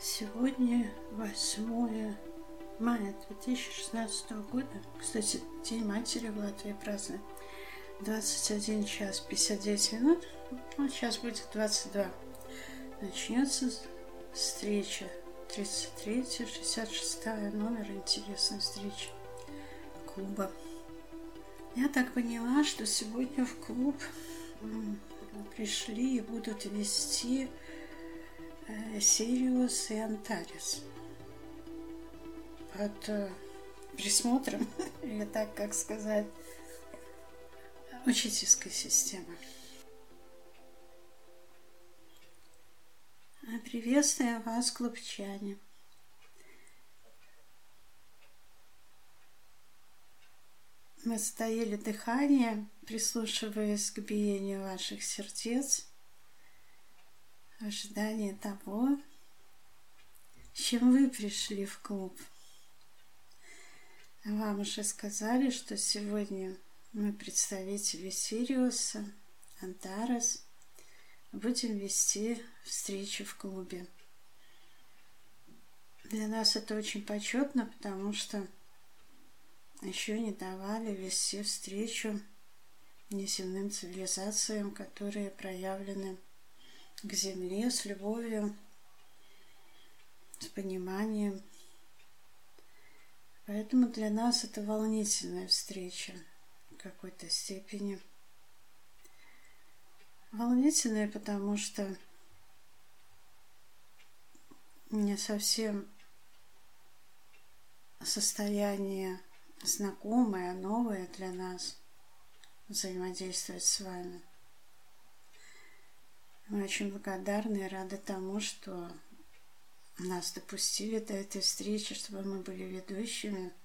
Сегодня 8 мая 2016 года. Кстати, День матери в Латвии празднуют. 21 час 59 минут. Ну, сейчас будет 22. Начнется встреча 33-я, 66-я номер интересной встречи клуба. Я так поняла, что сегодня в клуб пришли и будут вести Сириус и Антарес под присмотром, или так как сказать, учительской системы. Приветствую вас, клубчане. Мы затаили дыхание, прислушиваясь к биению ваших сердец, в ожидании того, с чем вы пришли в клуб. Вам уже сказали, что сегодня мы, представители Сириуса, Антарес, будем вести встречу в клубе. Для нас это очень почетно, потому что еще не давали вести встречу неземным цивилизациям, которые проявлены к Земле с любовью, с пониманием. Поэтому для нас это волнительная встреча в какой-то степени. Волнительная, потому что не совсем состояние знакомое, новое для нас взаимодействовать с вами. Мы очень благодарны и рады тому, что нас допустили до этой встречи, чтобы мы были ведущими.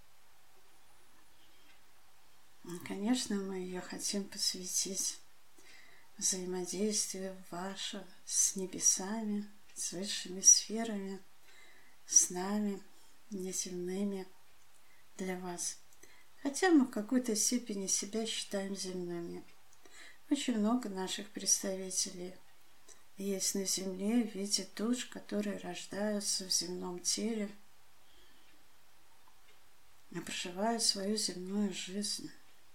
И, конечно, мы ее хотим посвятить взаимодействию ваше с небесами, с высшими сферами, с нами, неземными для вас. Хотя мы в какой-то степени себя считаем земными. Очень много наших представителей есть на Земле в виде душ, которые рождаются в земном теле и проживают свою земную жизнь.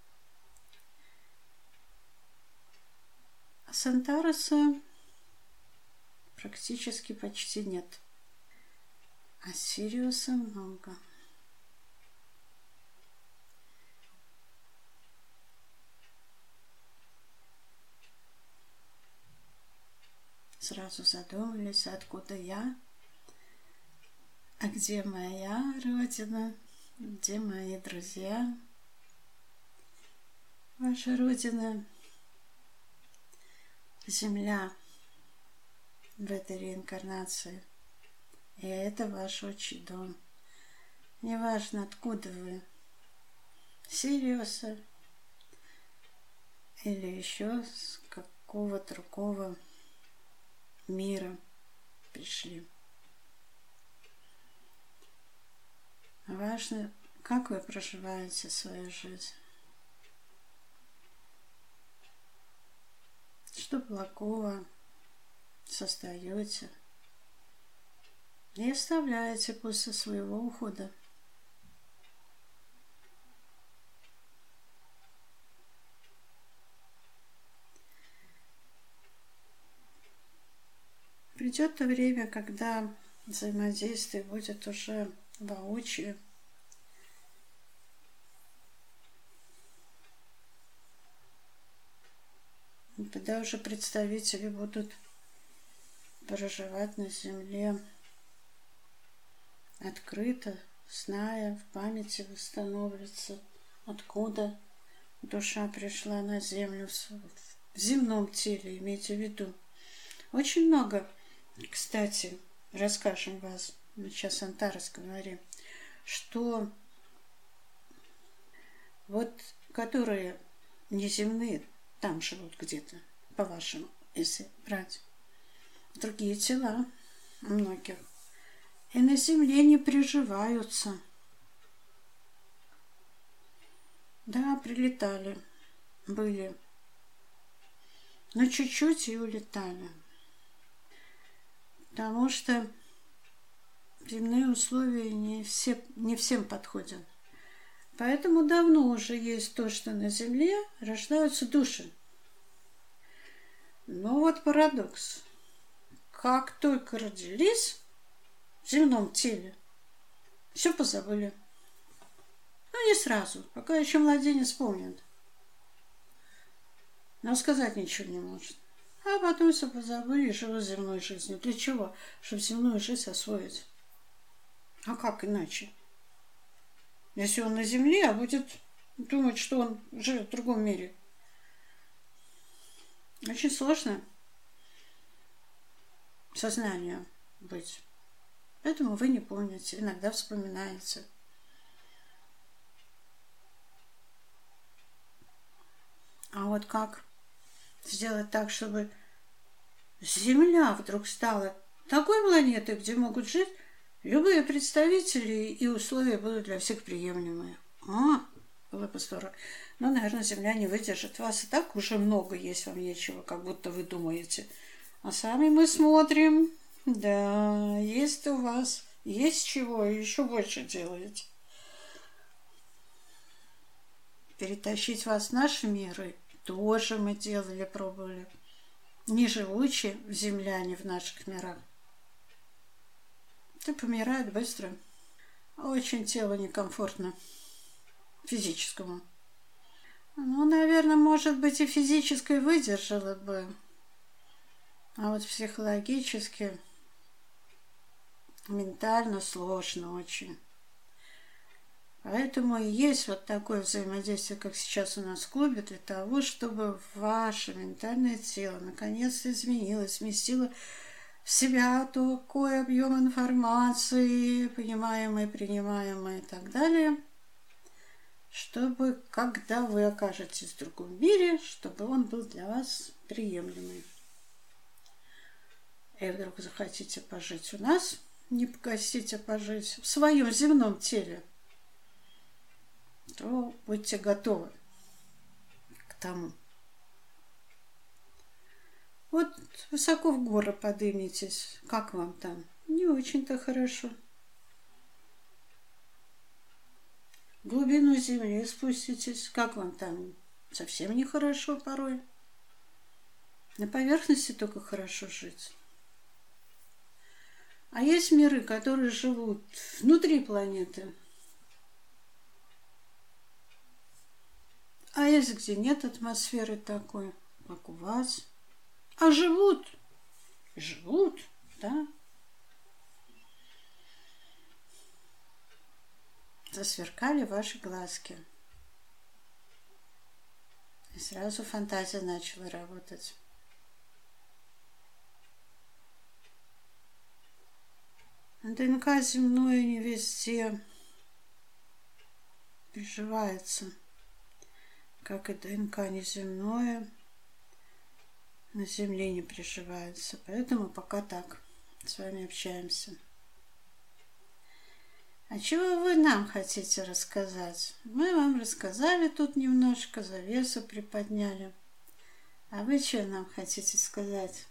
А с Антареса практически почти нет, а Сириуса много. Сразу задумались, откуда я, а где моя родина, где мои друзья. Ваша родина — Земля в этой реинкарнации, и это ваш отчий дом. Неважно, откуда вы, Сириуса или еще с какого другого мира пришли. Важно, как вы проживаете свою жизнь. Что благого создаете и оставляете после своего ухода. Придет то время, когда взаимодействие будет уже воочию. Когда уже представители будут проживать на Земле открыто, зная, в памяти восстановится, откуда душа пришла на Землю в земном теле, имейте в виду. Очень много, кстати, расскажем вас, мы сейчас Антарес говорим, что вот которые неземные там живут где-то, по-вашему, если брать другие тела многих, и на Земле не приживаются. Да, прилетали, были, но чуть-чуть и улетали. Потому что Земные условия не всем подходят. Поэтому давно уже есть то, что на Земле рождаются души. Но вот парадокс. Как только родились в земном теле, все позабыли. Ну, не сразу, пока еще младенец помнит. Но сказать ничего не может. А потом все позабыли и живут земной жизнью. Для чего? Чтобы земную жизнь освоить. А как иначе? Если он на земле, а будет думать, что он живет в другом мире. Очень сложно сознанию быть. Поэтому вы не помните, иногда вспоминаете. А вот как сделать так, чтобы Земля вдруг стала такой планетой, где могут жить любые представители, и условия будут для всех приемлемые. Было бы здорово. Но, наверное, Земля не выдержит вас. И так уже много есть, вам нечего, как будто вы думаете. А сами мы смотрим. Да, есть у вас, есть чего, и еще больше делаете. Перетащить вас в наши миры тоже мы делали, пробовали. Не живучи в земляне в наших мирах. Это помирает быстро. Очень телу некомфортно. Физическому. Ну, наверное, может быть, и физической выдержала бы. А вот психологически, ментально сложно очень. Поэтому и есть вот такое взаимодействие, как сейчас у нас в клубе, для того, чтобы ваше ментальное тело наконец-то изменилось, сместило в себя такой объем информации, понимаемой, принимаемой и так далее, чтобы, когда вы окажетесь в другом мире, чтобы он был для вас приемлемый. И вдруг захотите пожить у нас, не погостить, а пожить в своем земном теле, то будьте готовы к тому. Вот высоко в горы подымитесь. Как вам там? Не очень-то хорошо. В глубину земли спуститесь. Как вам там? Совсем нехорошо порой. На поверхности только хорошо жить. А есть миры, которые живут внутри планеты. А есть, где нет атмосферы такой, как у вас. А живут, да. Засверкали ваши глазки. И сразу фантазия начала работать. ДНК земное не везде приживается, как и ДНК неземное на Земле не приживается. Поэтому пока так с вами общаемся. А чего вы нам хотите рассказать? Мы вам рассказали тут немножко, завесу приподняли. А вы что нам хотите сказать?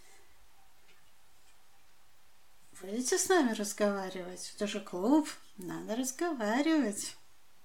Будете с нами разговаривать? Это же клуб, надо разговаривать.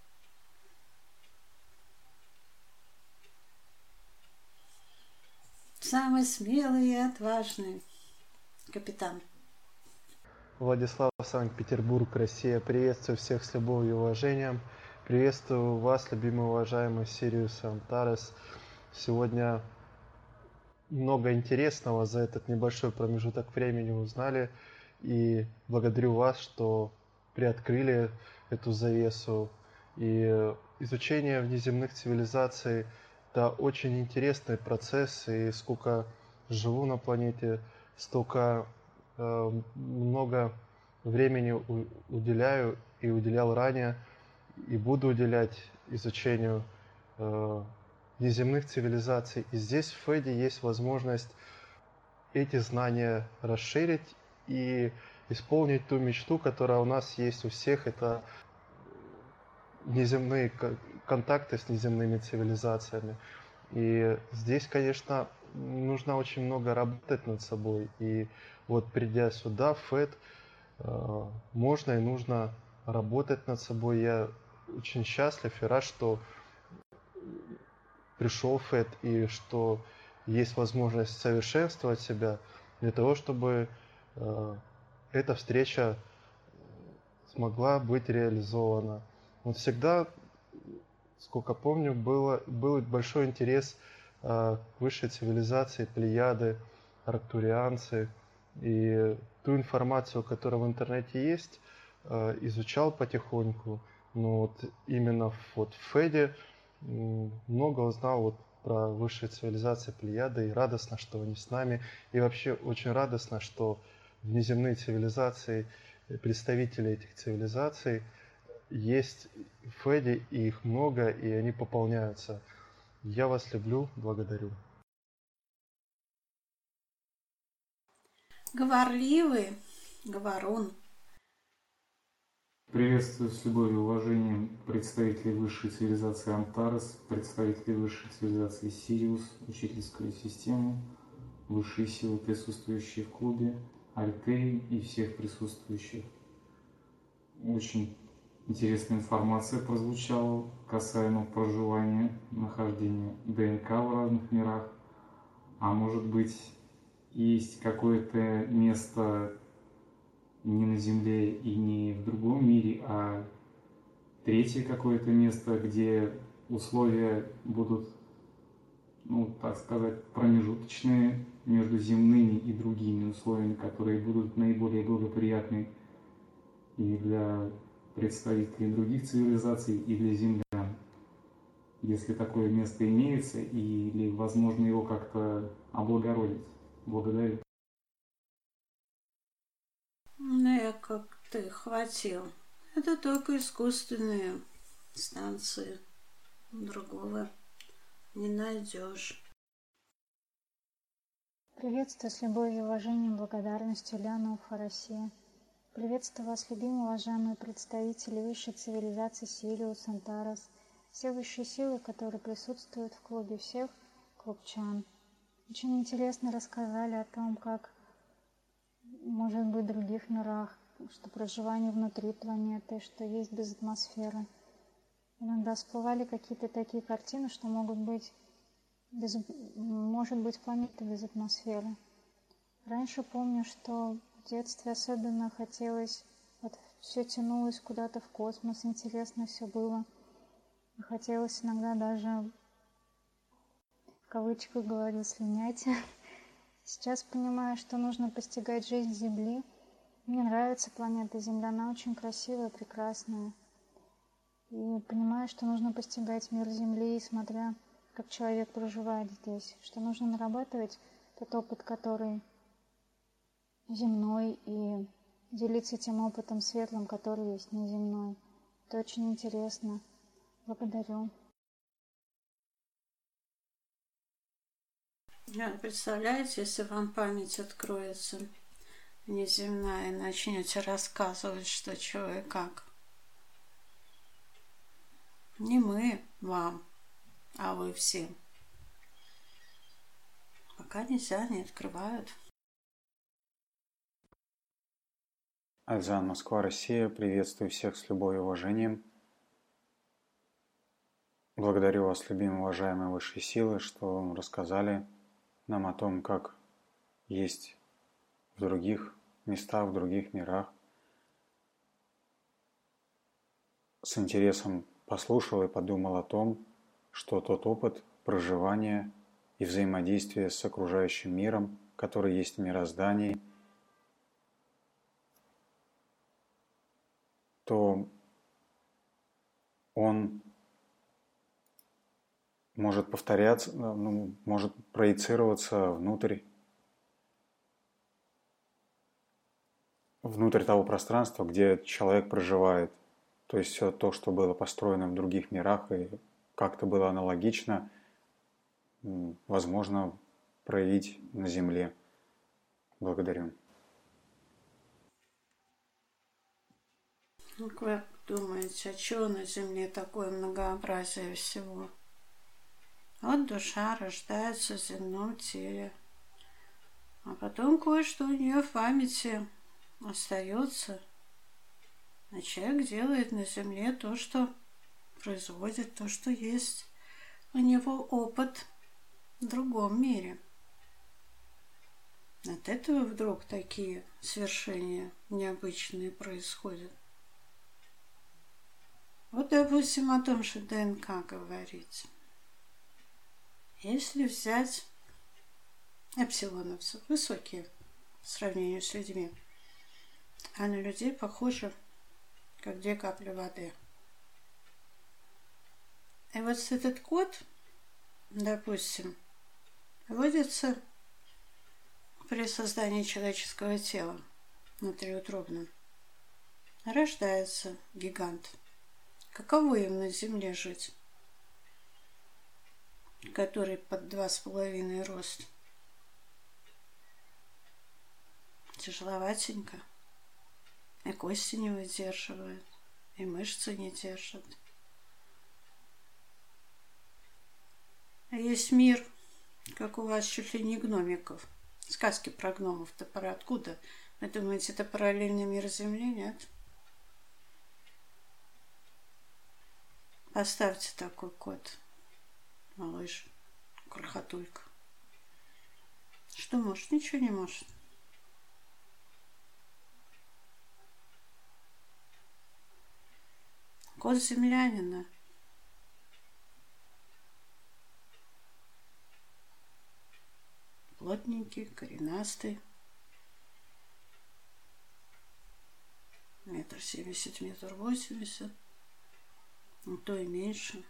Самый смелый и отважный капитан. Владислав, Санкт-Петербург, Россия. Приветствую всех с любовью и уважением. Приветствую вас, любимый уважаемый Сириус Антарес. Сегодня много интересного за этот небольшой промежуток времени узнали. И благодарю вас, что приоткрыли эту завесу. И изучение внеземных цивилизаций – это очень интересный процесс. И сколько живу на планете, столько много времени уделяю и уделял ранее, и буду уделять изучению неземных цивилизаций. И здесь в Феде есть возможность эти знания расширить и исполнить ту мечту, которая у нас есть у всех. Это неземные контакты с неземными цивилизациями. И здесь, конечно, нужно очень много работать над собой. И вот придя сюда, в ФЭД, можно и нужно работать над собой. Я очень счастлив и рад, что пришел ФЭД и что есть возможность совершенствовать себя для того, чтобы эта встреча смогла быть реализована. Вот всегда, сколько помню, был большой интерес к высшей цивилизации, плеяды, арктурианцы. И ту информацию, которая в интернете есть, изучал потихоньку. Но вот именно вот в ФЭДе много узнал вот про высшие цивилизации, плеяды, и радостно, что они с нами. И вообще очень радостно, что внеземные цивилизации, представители этих цивилизаций есть в ФЭДе, и их много, и они пополняются. Я вас люблю, благодарю. Говорливый, говорун. Приветствую с любовью и уважением представителей высшей цивилизации Антарес, представителей высшей цивилизации Сириус, учительскую систему, высшие силы, присутствующие в клубе, Альтей и всех присутствующих. Очень интересная информация прозвучала касаемо проживания, нахождения ДНК в разных мирах. А может быть, есть какое-то место не на Земле и не в другом мире, а третье какое-то место, где условия будут, так сказать, промежуточные между земными и другими условиями, которые будут наиболее благоприятны и для представителей других цивилизаций, и для землян. Если такое место имеется, или возможно его как-то облагородить. Благодарю. Как ты хватил. Это только искусственные станции. Другого не найдешь. Приветствую с любовью и уважением, благодарностью, Ляна, Уфа, Россия. Приветствую вас, любимые, уважаемые представители высшей цивилизации Сириус, Антарес, все высшие силы, которые присутствуют в клубе, всех клубчан. Очень интересно рассказали о том, как может быть в других мирах, что проживание внутри планеты, что есть без атмосферы. Иногда всплывали какие-то такие картины, что может быть планета без атмосферы. Раньше помню, что в детстве особенно хотелось, все тянулось куда-то в космос, интересно все было. И хотелось иногда даже, в кавычках говорю, слинять. Сейчас понимаю, что нужно постигать жизнь Земли. Мне нравится планета Земля, она очень красивая, прекрасная. И понимаю, что нужно постигать мир Земли, смотря как человек проживает здесь, что нужно нарабатывать тот опыт, который земной, и делиться тем опытом светлым, который есть неземной. Это очень интересно. Благодарю. Представляете, если вам память откроется неземная, начнете рассказывать, что, чего и как. Не мы вам, а вы всем. Пока нельзя, не открывают. Альзан, Москва, Россия. Приветствую всех с любовью и уважением. Благодарю вас, любимые, уважаемые высшие силы, что рассказали нам о том, как есть в других местах, в других мирах. С интересом послушал и подумал о том, что тот опыт проживания и взаимодействия с окружающим миром, который есть в мироздании, то он может повторяться, может проецироваться внутрь того пространства, где человек проживает. То есть все то, что было построено в других мирах и как-то было аналогично, возможно проявить на Земле. Благодарю. Как вы думаете, а чего на Земле такое многообразие всего? Вот душа рождается в земном теле, а потом кое-что у нее в памяти остается, а человек делает на земле то, что производит, то, что есть. У него опыт в другом мире. От этого вдруг такие свершения необычные происходят. Вот, допустим, о том, что ДНК говорить. Если взять эпсилоновцев, высокие в сравнении с людьми, а на людей похожи, как 2 капли воды. И вот этот код, допустим, вводится при создании человеческого тела внутриутробно. Рождается гигант. Каково им на Земле жить, который под 2,5 рост? Тяжеловатенько. И кости не выдерживают, и мышцы не держат. А есть мир, как у вас, чуть ли не гномиков. Сказки про гномов-то про откуда? Вы думаете, это параллельный мир Земли? Нет? Поставьте такой код, малыш, крохотулька. Что может? Ничего не может. Код землянина. Плотненький, коренастый. 1,70 м, 1,80 м. Ну, то и меньше.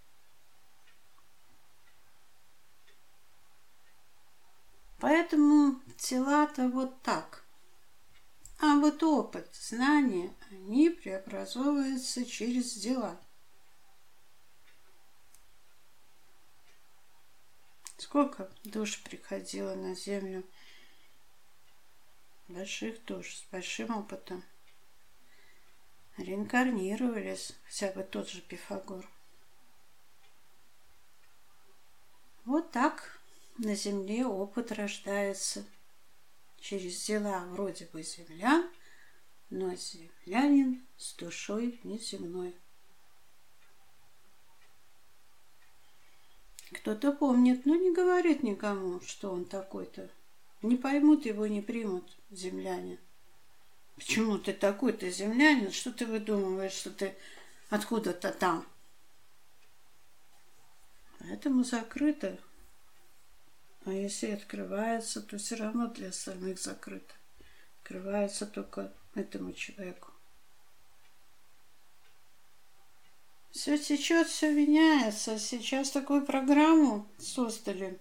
Поэтому тела-то вот так. А вот опыт, знания, они преобразовываются через дела. Сколько душ приходило на землю, больших душ, с большим опытом. Реинкарнировались, хотя бы тот же Пифагор. Вот так на земле опыт рождается через дела вроде бы землян, но землянин с душой неземной. Кто-то помнит, но не говорит никому, что он такой-то. Не поймут его, не примут земляне. Почему ты такой-то землянин? Что ты выдумываешь, что ты откуда-то там? Поэтому закрыто. А если открывается, то все равно для остальных закрыто. Открывается только этому человеку. Все течет, все меняется. Сейчас такую программу создали,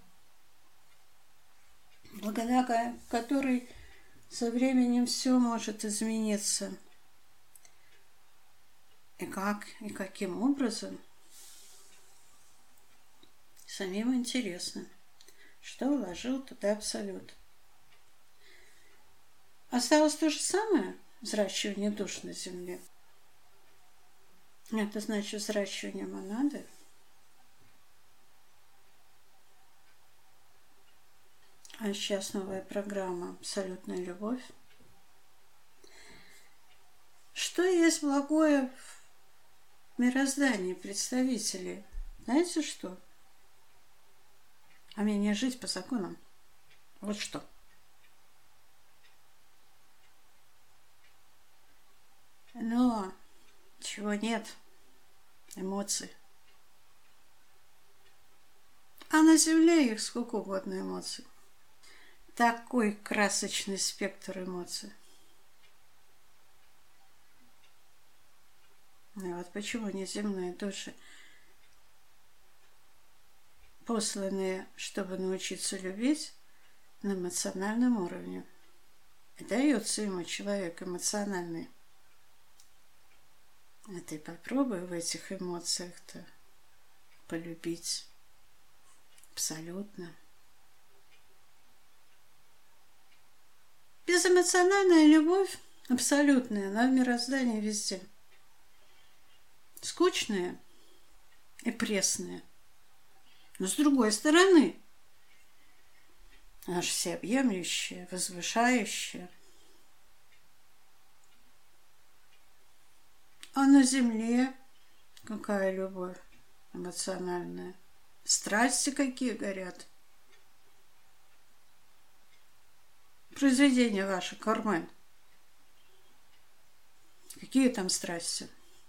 благодаря которой со временем все может измениться. И как, и каким образом? Самим интересно, что вложил туда Абсолют. Осталось то же самое взращивание душ на Земле. Это значит взращивание монады. А сейчас новая программа «Абсолютная любовь». Что есть благое в мироздании представителей? Знаете что? Умение жить по законам. Вот что. Но чего нет? Эмоций. А на Земле их сколько угодно эмоций. Такой красочный спектр эмоций. И вот почему неземные души, посланные, чтобы научиться любить на эмоциональном уровне. И дается ему человек эмоциональный. А ты попробуй в этих эмоциях-то полюбить абсолютно. Безэмоциональная любовь абсолютная, она в мироздании везде. Скучная и пресная. Но с другой стороны, она же всеобъемлющая, возвышающая. А на земле какая любовь эмоциональная? Страсти какие горят? Произведение ваше, Кармен. Какие там страсти?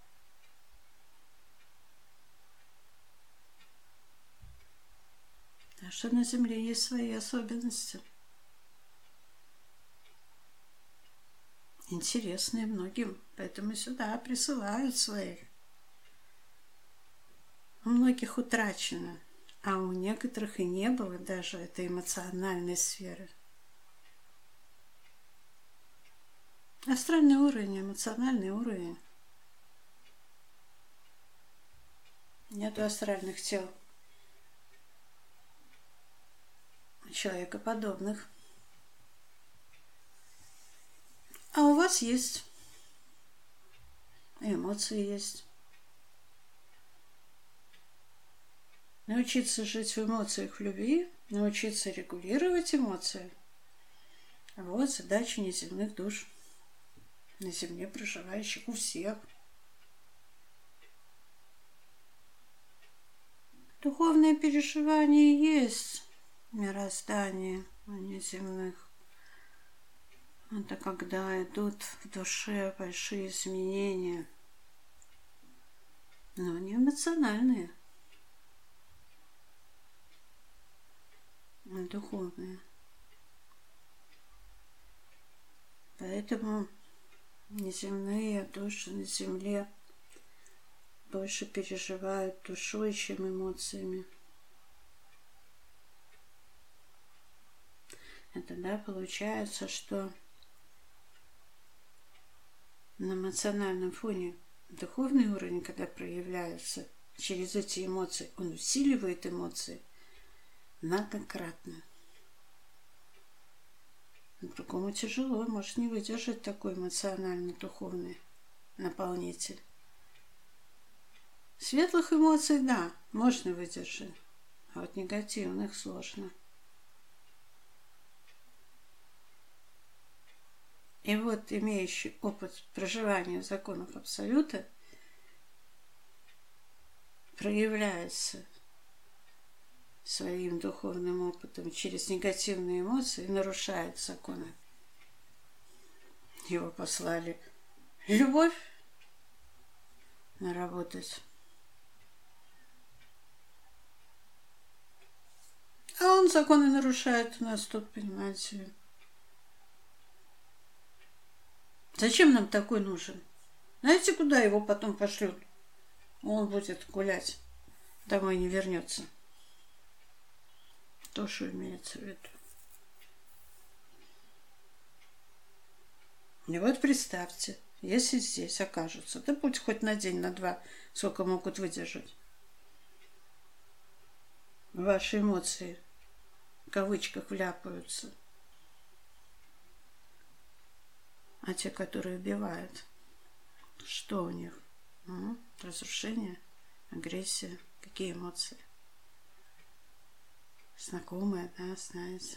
А что на земле есть свои особенности. Интересные многим, поэтому сюда присылают своих. У многих утрачено, а у некоторых и не было даже этой эмоциональной сферы. Астральный уровень, эмоциональный уровень. Нету астральных тел человекоподобных. А у вас есть. Эмоции есть. Научиться жить в эмоциях, в любви, научиться регулировать эмоции. Вот задача неземных душ, на земле проживающих у всех. Духовные переживания есть в мироздании, а не земных. Это когда идут в душе большие изменения, но не эмоциональные, а духовные. Поэтому неземные души на земле больше переживают душой, чем эмоциями. И тогда получается, что на эмоциональном фоне духовный уровень, когда проявляется через эти эмоции, он усиливает эмоции многократно. Другому тяжело, может не выдержать такой эмоционально-духовный наполнитель. Светлых эмоций, да, можно выдержать, а вот негативных сложно. И вот имеющий опыт проживания законов Абсолюта проявляется своим духовным опытом через негативные эмоции и нарушает законы. Его послали любовь наработать. А он законы нарушает у нас тут, понимаете. Зачем нам такой нужен? Знаете, куда его потом пошлют? Он будет гулять, домой не вернется. То, что имеется в виду. И вот представьте, если здесь окажутся, да будь хоть на день, на два, сколько могут выдержать. Ваши эмоции в кавычках вляпаются. А те, которые убивают, что у них? Разрушение, агрессия, какие эмоции? Знакомые, да, знаете.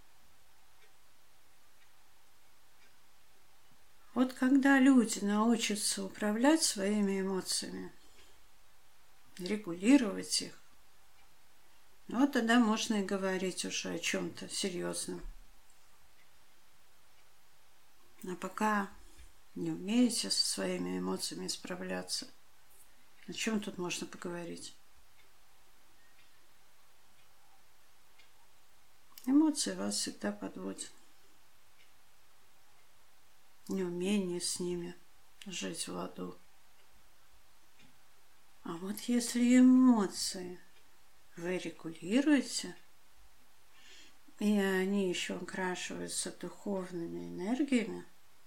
Вот когда люди научатся управлять своими эмоциями, регулировать их, вот тогда можно и говорить уже о чем-то серьезном. А пока не умеете со своими эмоциями справляться, о чем тут можно поговорить? Эмоции вас всегда подводят. Неумение с ними жить в ладу. А вот если эмоции вы регулируете, и они еще окрашиваются духовными энергиями,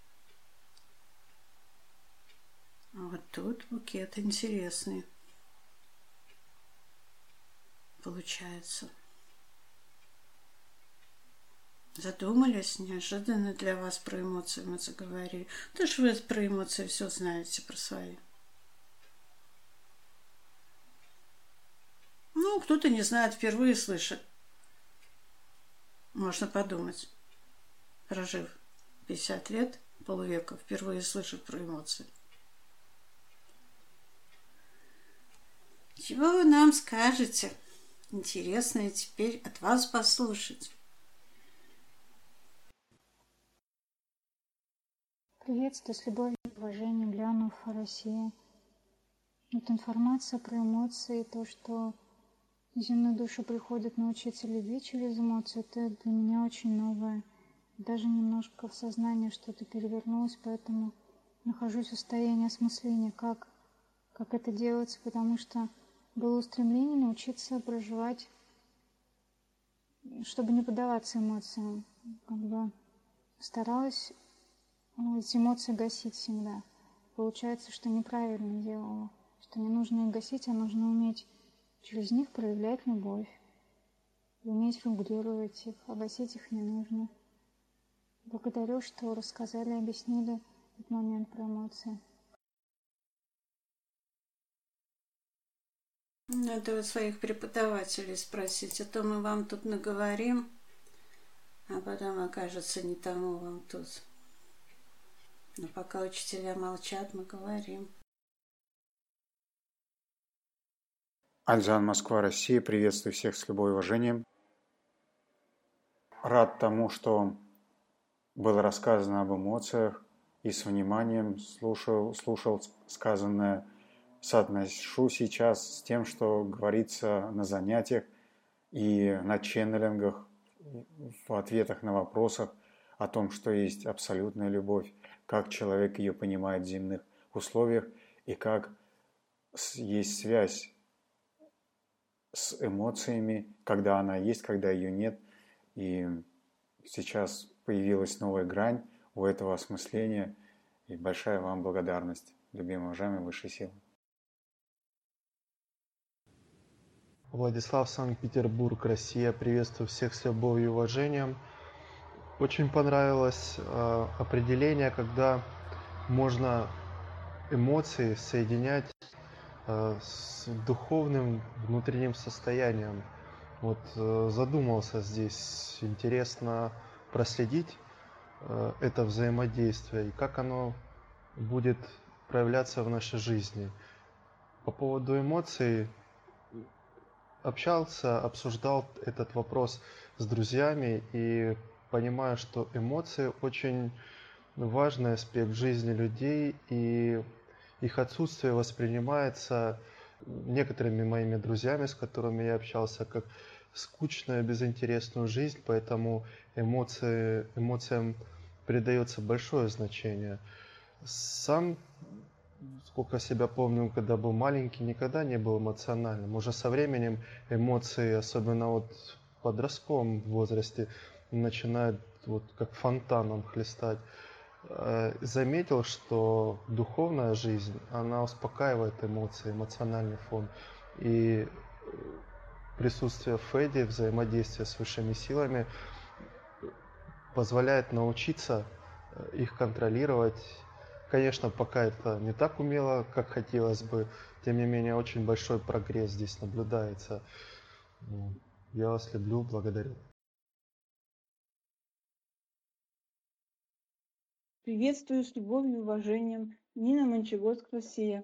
вот тут букет интересный получается. Задумались, неожиданно для вас про эмоции мы заговорили. Да ж вы про эмоции все знаете, про свои. Ну, кто-то не знает, впервые слышит. Можно подумать, прожив 50 лет, полвека, впервые слышит про эмоции. Чего вы нам скажете? Интересно теперь от вас послушать. Приветствую с любовью и уважением, Леонов, Россия. Вот информация про эмоции, то, что земные души приходят научиться любить через эмоции, это для меня очень новое. Даже немножко в сознании что-то перевернулось, поэтому нахожусь в состоянии осмысления, как это делается, потому что было устремление научиться проживать, чтобы не поддаваться эмоциям. Старалась эти эмоции гасить всегда. Получается, что неправильно делала, что не нужно их гасить, а нужно уметь через них проявлять любовь, уметь регулировать их, а гасить их не нужно. Благодарю, что рассказали, объяснили этот момент про эмоции. Надо у своих преподавателей спросить, а то мы вам тут наговорим, а потом окажется не тому вам тут. Но пока учителя молчат, мы говорим. Альзан, Москва, Россия. Приветствую всех с любовью и уважением. Рад тому, что было рассказано об эмоциях и с вниманием слушал сказанное. Соотношу сейчас с тем, что говорится на занятиях и на ченнелингах, в ответах на вопросах о том, что есть абсолютная любовь, как человек ее понимает в земных условиях и как есть связь с эмоциями, когда она есть, когда ее нет. И сейчас появилась новая грань у этого осмысления. И большая вам благодарность, любимые, уважаемые высшие силы. Владислав, Санкт-Петербург, Россия. Приветствую всех с любовью и уважением. Очень понравилось определение, когда можно эмоции соединять с духовным внутренним состоянием. Вот задумался здесь, интересно проследить это взаимодействие и как оно будет проявляться в нашей жизни. По поводу эмоций общался, обсуждал этот вопрос с друзьями и понимаю, что эмоции очень важный аспект жизни людей, и их отсутствие воспринимается некоторыми моими друзьями, с которыми я общался, как скучную, безинтересную жизнь, поэтому эмоциям придается большое значение. Сам, сколько себя помню, когда был маленький, никогда не был эмоциональным. Уже со временем эмоции, особенно вот в подростковом возрасте, начинают вот как фонтаном хлестать. Заметил, что духовная жизнь, она успокаивает эмоции, эмоциональный фон. И присутствие в Феде, взаимодействие с высшими силами позволяет научиться их контролировать. Конечно, пока это не так умело, как хотелось бы, тем не менее, очень большой прогресс здесь наблюдается. Я вас люблю, благодарю. Приветствую с любовью и уважением. Нина Мончегорск, Россия.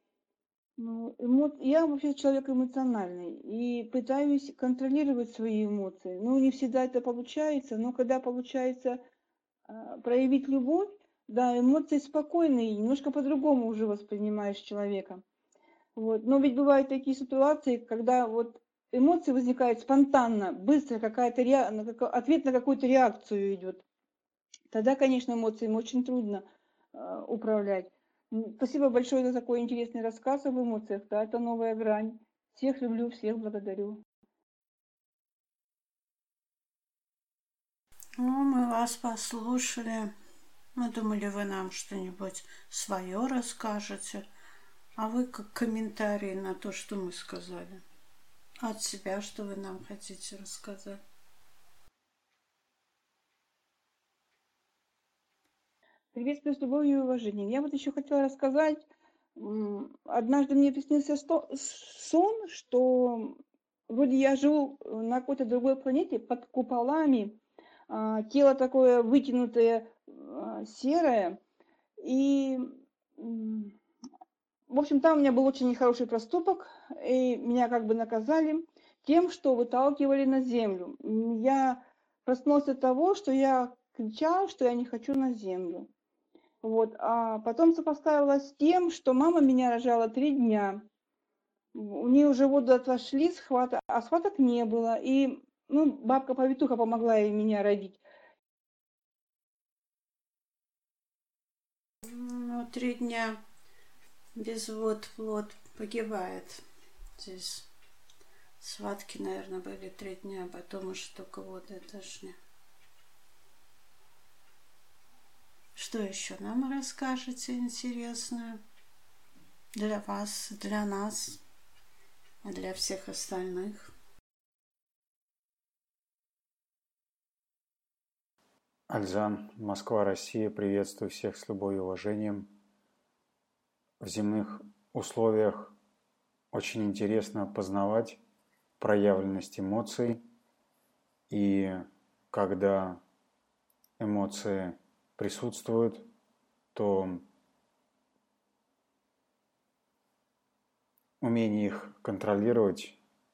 Я вообще человек эмоциональный и пытаюсь контролировать свои эмоции. Не всегда это получается, но когда получается проявить любовь, да, эмоции спокойные, немножко по-другому уже воспринимаешь человека. Но ведь бывают такие ситуации, когда вот эмоции возникают спонтанно, быстро ответ на какую-то реакцию идет. Тогда, конечно, эмоциями очень трудно управлять. Спасибо большое за такой интересный рассказ об эмоциях. Да, это новая грань. Всех люблю, всех благодарю. Мы вас послушали. Мы думали, вы нам что-нибудь свое расскажете. А вы как комментарий на то, что мы сказали. От себя, что вы нам хотите рассказать. Приветствую с любовью и уважением. Я вот еще хотела рассказать. Однажды мне приснился сон, что вроде я живу на какой-то другой планете под куполами. Тело такое вытянутое, серое. И В общем, там у меня был очень нехороший проступок, и меня как бы наказали тем, что выталкивали на землю. Я проснулась от того, что я кричала, что я не хочу на землю. Вот. А потом сопоставилась с тем, что мама меня рожала 3 дня. У нее уже воду отошли, схвата, а схваток не было. И бабка-повитуха помогла ей меня родить. Ну, 3 дня без вод плод погибает. Здесь схватки, наверное, были 3 дня, а потом уже только воды отошли. Что еще нам расскажете интересное? Для вас, для нас, а для всех остальных. Альзан, Москва, Россия, приветствую всех с любовью и уважением. В земных условиях очень интересно познавать проявленность эмоций, и когда эмоции присутствуют, то умение их контролировать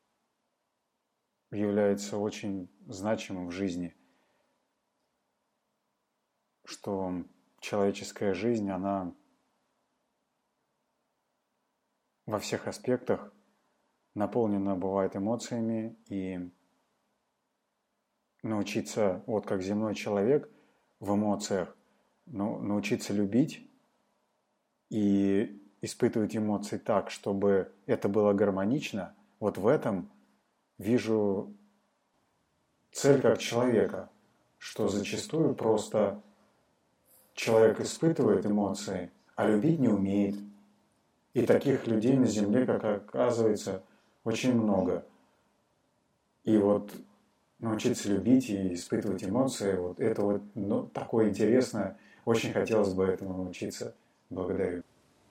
является очень значимым в жизни, что человеческая жизнь, она во всех аспектах наполнена бывает эмоциями, и научиться, вот как земной человек в эмоциях, научиться любить и испытывать эмоции так, чтобы это было гармонично, вот в этом вижу цель как человека, что зачастую просто человек испытывает эмоции, а любить не умеет. И таких людей на Земле, как оказывается, очень много. И вот научиться любить и испытывать эмоции, вот это вот такое интересное. Очень хотелось бы этому научиться. Благодарю.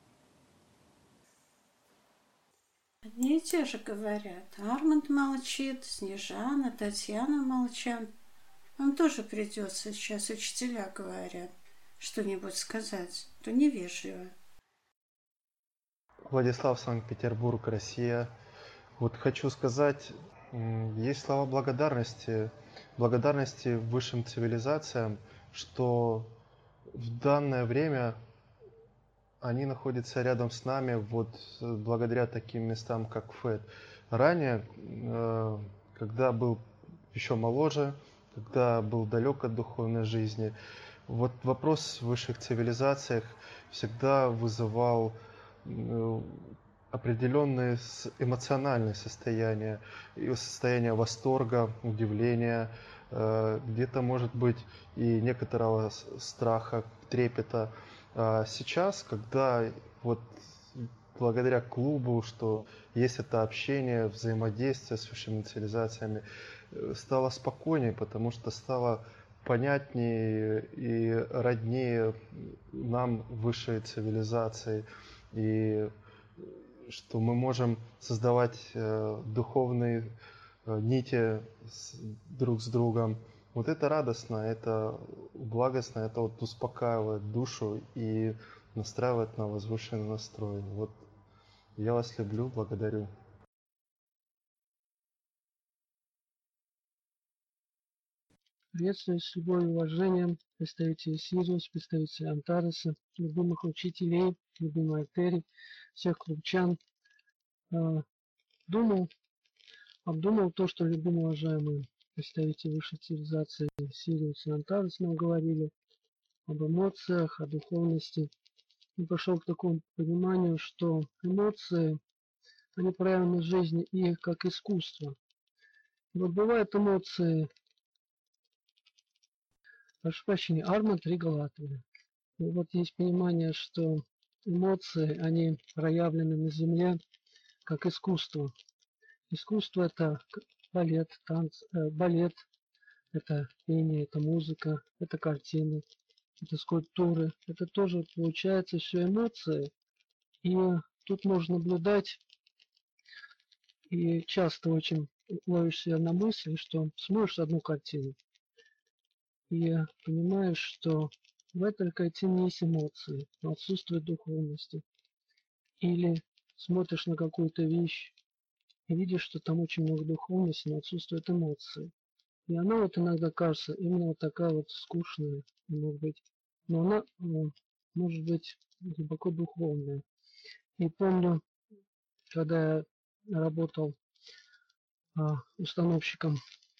Одни и те же говорят. Арманд молчит, Снежана, Татьяна молчат. Вам тоже придется, сейчас учителя говорят, что-нибудь сказать, то невежливо. Владислав, Санкт-Петербург, Россия. Вот хочу сказать, есть слова благодарности высшим цивилизациям, что в данное время они находятся рядом с нами вот благодаря таким местам, как ФЭД. Ранее, когда был еще моложе, когда был далек от духовной жизни, вот вопрос в высших цивилизациях всегда вызывал определенные эмоциональные состояния, состояние восторга, удивления, где-то может быть и некоторого страха, трепета. А сейчас, когда вот благодаря клубу, что есть это общение, взаимодействие с высшими цивилизациями, стало спокойнее, потому что стало понятнее и роднее нам высшие цивилизации, и что мы можем создавать духовные нити друг с другом. Вот это радостно, это благостно, это вот успокаивает душу и настраивает на возвышенный настрой. Вот я вас люблю, благодарю. Приветствую с любовью и уважением представителей Сириус, представителей Антареса, любимых учителей, любимой Этери, всех клубчан. Обдумал то, что любимые уважаемые представители высшей цивилизации Сириус и Антарес нам говорили об эмоциях, о духовности. И пошел к такому пониманию, что эмоции, они проявлены в жизни и как искусство. И вот бывают эмоции, прошу прощения, Арманд Рига, Латвия. И вот есть понимание, что эмоции, они проявлены на Земле как искусство. Искусство – это балет, балет, это пение, это музыка, это картины, это скульптуры. Это тоже получается все эмоции. И тут можно наблюдать, и часто очень ловишь себя на мысли, что смотришь одну картину и понимаешь, что в этой картине есть эмоции, но отсутствует духовности. или смотришь на какую-то вещь и видишь, что там очень много духовности, но отсутствует эмоции. И она вот иногда кажется именно вот такая вот скучная, может быть, но она может быть глубоко духовная. И помню, когда я работал установщиком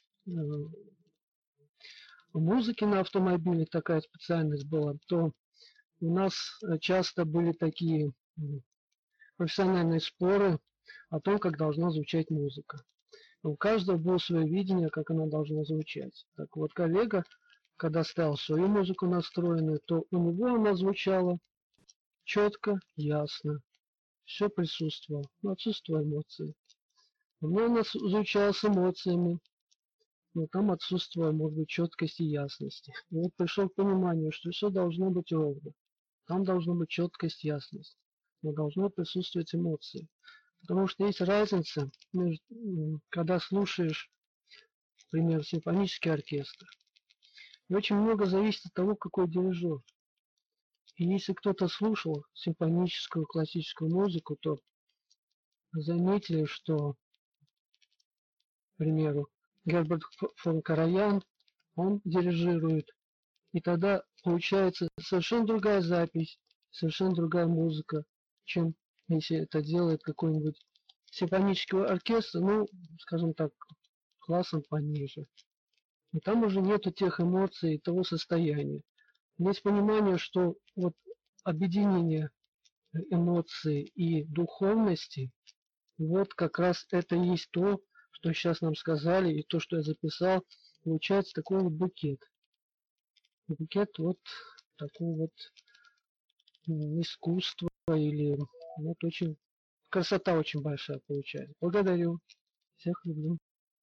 музыки на автомобиле, такая специальность была, то у нас часто были такие профессиональные споры о том, как должна звучать музыка. У каждого было свое видение, как она должна звучать. Так вот, коллега, когда ставил свою музыку настроенную, то у него она звучала четко, ясно. Все присутствовало, но отсутствовали эмоции. У меня она звучала с эмоциями, но там отсутствовала, может быть, четкость и ясность. И вот пришел к пониманию, что все должно быть ровно. Там должна быть четкость, ясность. Но должно присутствовать эмоции. Потому что есть разница, когда слушаешь, например, симфонический оркестр. И очень много зависит от того, какой дирижер. И если кто-то слушал симфоническую, классическую музыку, то заметили, что, к примеру, Герберт фон Караян, он дирижирует. И тогда получается совершенно другая запись, совершенно другая музыка, чем если это делает какой-нибудь симфонический оркестр, ну, скажем так, классом пониже. И там уже нету тех эмоций, того состояния. Есть понимание, что вот объединение эмоций и духовности, вот как раз это и есть то, что сейчас нам сказали, и то, что я записал, получается такой вот букет. Букет вот такого вот искусства или вот очень красота очень большая получается. Благодарю. Всех люблю.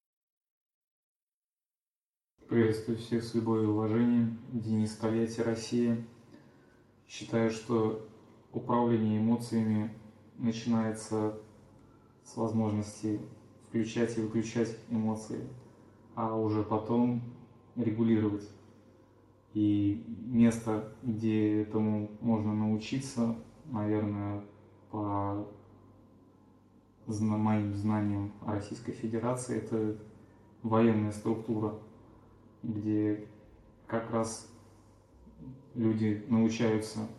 Приветствую всех с любовью и уважением. Денис, Тольятти, Россия. Считаю, что управление эмоциями начинается с возможности включать и выключать эмоции, а уже потом регулировать. И место, где этому можно научиться, наверное, по моим знаниям Российской Федерации, это военная структура, где как раз люди научаются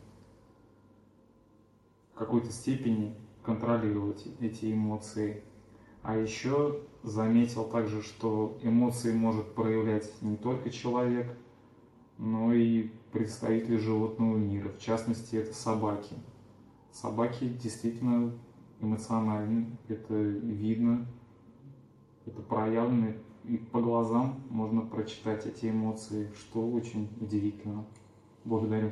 в какой-то степени контролировать эти эмоции. А еще заметил также, что эмоции может проявлять не только человек, но и представители животного мира. В частности, это собаки. Собаки действительно эмоциональны, это видно, это проявлено, и по глазам можно прочитать эти эмоции, что очень удивительно. Благодарю.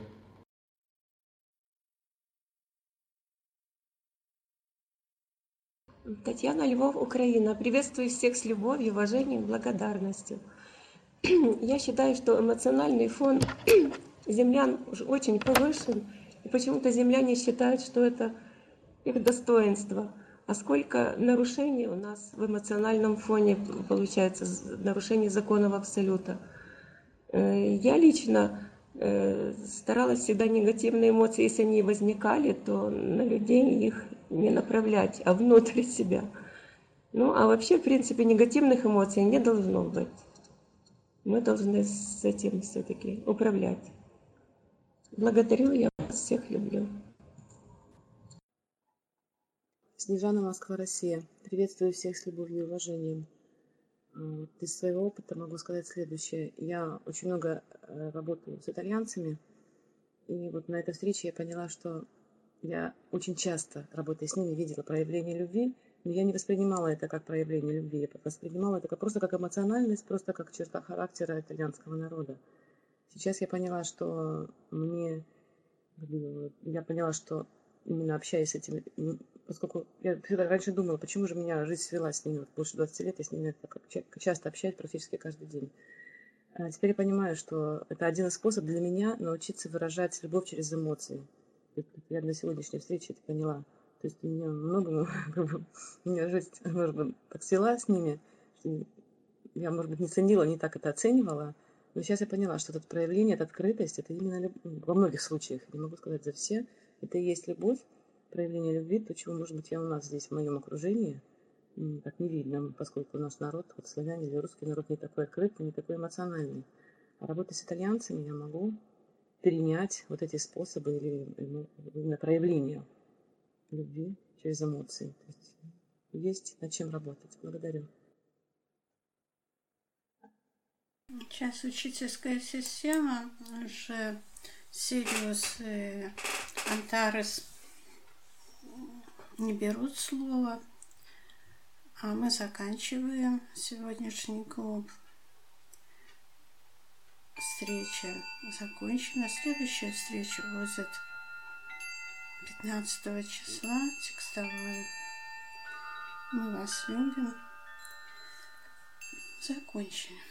Татьяна, Львов, Украина. Приветствую всех с любовью, уважением, благодарностью. Я считаю, что эмоциональный фон землян очень повышен, и почему-то земляне считают, что это их достоинство. А сколько нарушений у нас в эмоциональном фоне получается, нарушений законов абсолюта. Я лично старалась всегда негативные эмоции, если они возникали, то на людей их не направлять, а внутрь себя. Ну, а вообще, в принципе, негативных эмоций не должно быть. Мы должны с этим все-таки управлять. Благодарю, я вас всех люблю. Снежана, Москва, Россия. Приветствую всех с любовью и уважением. Из своего опыта могу сказать следующее. Я очень много работаю с итальянцами, и вот на этой встрече я поняла, что я очень часто, работая с ними, видела проявление любви, но я не воспринимала это как проявление любви, я воспринимала это просто как эмоциональность, просто как черта характера итальянского народа. Сейчас я поняла, что именно общаясь с этими, поскольку я всегда раньше думала, почему же меня жизнь свела с ними, вот больше 20 лет я с ними так часто общаюсь практически каждый день. А теперь я понимаю, что это один из способов для меня научиться выражать любовь через эмоции. Я на сегодняшней встрече это поняла. То есть у меня многому, у меня жизнь, может быть, так свела с ними, что я, может быть, не ценила, не так это оценивала, но сейчас я поняла, что это проявление, эта открытость, это именно во многих случаях, не могу сказать за все, это и есть любовь, проявление любви, то, чего, может быть, я у нас здесь, в моем окружении, так не видно, поскольку у нас народ, вот славяне или русский народ не такой открытый, не такой эмоциональный. А работая с итальянцами я могу перенять вот эти способы или именно проявления любви через эмоции. То есть над чем работать. Благодарю. Сейчас учительская система уже Сириус и Антарес не берут слово, а мы заканчиваем сегодняшний клуб. Встреча закончена. Следующая встреча будет 15 числа, текстовая. Мы вас любим. Закончили.